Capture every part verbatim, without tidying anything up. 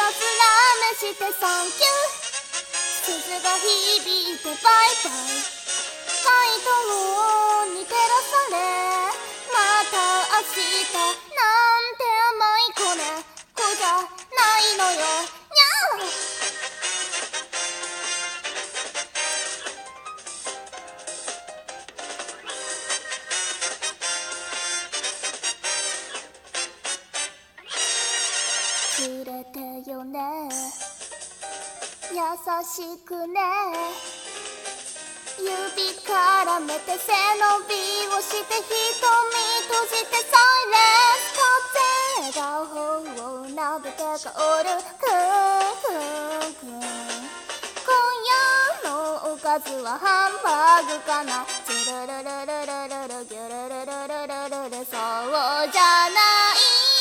たずらめしてサンキュー鈴が響いてバイバイ街灯に照らされまた明日なんて甘い子猫じゃないのよにゃーくれてよね優しくね指絡めて背伸びをして瞳閉じてサイレンス風が頬をなでて香るクンクンクン今夜のおかずはハンバーグかなチュルルルルルルルギュルルルルルルルそうじゃない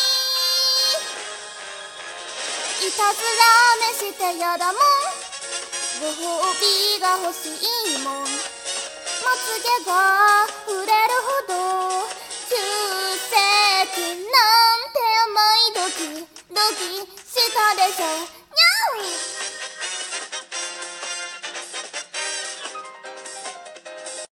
いたずらめしてやだもんご褒美が欲しいもんまつげが触れるほど中世紀なんて甘いドキドキしたでしょにゃーい